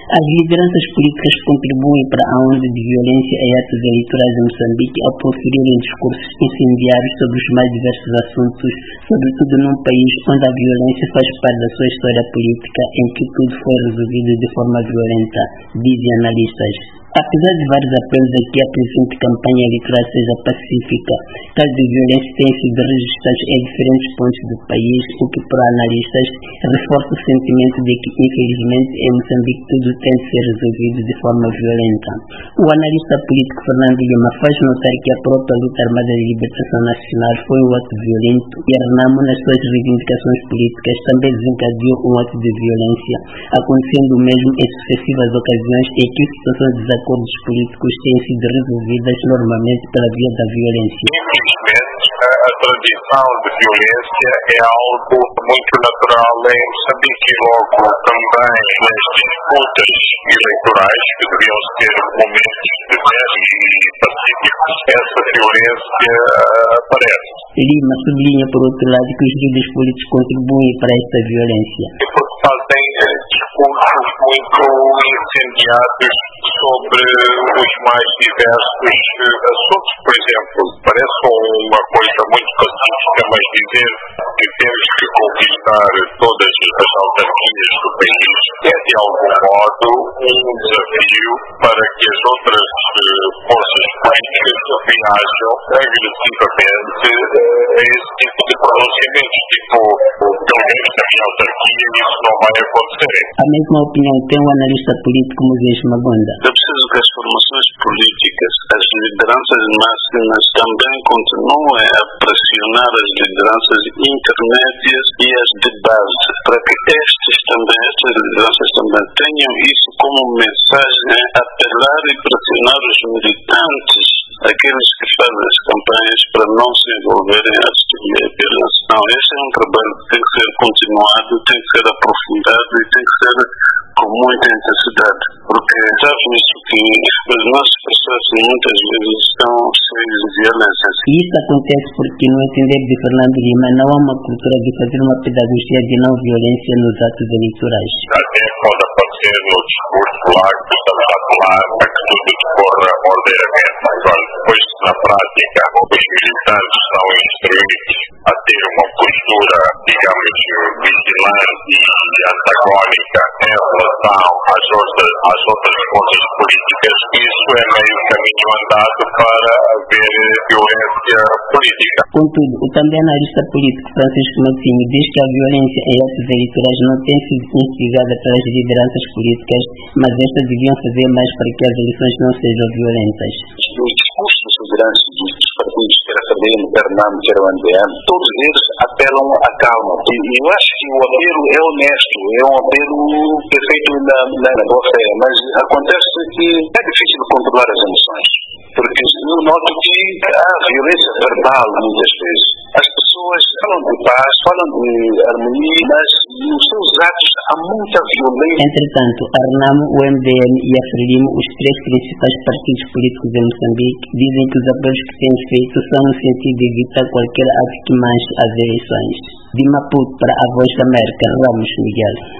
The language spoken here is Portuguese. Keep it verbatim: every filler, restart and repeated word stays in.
As lideranças políticas contribuem para a onda de violência e atos eleitorais em Moçambique ao proferirem discursos incendiários sobre os mais diversos assuntos, sobretudo num país onde a violência faz parte da sua história política, em que tudo foi resolvido de forma violenta, dizem analistas. Apesar de vários apelos a que a presente campanha eleitoral seja pacífica, casos de violência têm sido registrados em diferentes pontos do país, o que, para analistas, reforça o sentimento de que, infelizmente, em Moçambique tudo tem de ser resolvido de forma violenta. O analista político Fernando Lima faz notar que a própria luta armada de libertação nacional foi um ato violento e a Renamo, nas suas reivindicações políticas, também desencadeou um ato de violência, acontecendo o mesmo em sucessivas ocasiões em que situações de acordos políticos têm sido resolvidas normalmente pela via da violência. Infelizmente, a tradição de violência é algo muito natural em Moçambique, logo também nas disputas eleitorais, que deviam ser momentos de paz e pacíficos, essa violência aparece. Lima sublinha, por outro lado, que os líderes políticos contribuem para esta violência. E porque fazem discursos muito incendiados sobre os mais diversos assuntos. Por exemplo, parece uma coisa muito pacífica, mas dizer que temos que conquistar todas as autarquias do país é, de algum modo, um desafio para que as outras forças políticas reajam agressivamente a esse tipo de pronunciamentos, tipo, pelo menos na minha autarquia isso não vai acontecer. A mesma opinião tem o analista político Moisés Magonda. É preciso que as formações políticas, as lideranças máximas também continuem a pressionar as lideranças intermédias e as de base, para que estes também, estas lideranças também tenham isso como mensagem, apelar e pressionar os militantes, aqueles que fazem as campanhas, para não se envolverem a de violência. Não, este é um trabalho que tem que ser continuado, tem que ser aprofundado e tem que ser com muita intensidade, porque sabemos que os nossos processos muitas vezes estão cheios de violência. E isso acontece porque, no entender de Fernando Lima, não há uma cultura de fazer uma pedagogia de não violência nos atos eleitorais. Até pode acontecer no discurso lá, que estamos a falar, para que tudo decorra ordeiramente. Agora, depois, na prática, os militantes são instruídos a ter uma postura, digamos, vigilante e antagónica em relação às outras, às outras forças políticas. Isso é meio caminho andado para haver violência política. Contudo, o também analista político Francisco Matinho diz que a violência em atos eleitorais não tem sido instigada pelas lideranças políticas, mas estas deviam fazer mais para que as eleições não sejam violentas. Os discursos lideranças dos partidos, quer a F D M, quer a Renamo, quer o M D M, todos eles apelam à calma. E eu acho que o apelo é honesto, é um apelo que é feito na, na, na boa fé, mas acontece que é difícil controlar as emoções, porque eu noto que há violência verbal muitas vezes. As pessoas falam de paz, falam de harmonia, mas nos seus atos há muita violência. Entretanto, a Renamo, o M D M e a Frelimo, os três principais partidos políticos em Moçambique, dizem que os apelos que têm feito são no sentido de evitar qualquer ato que manche as eleições. De Maputo para a Voz da América, Ramos Miguel.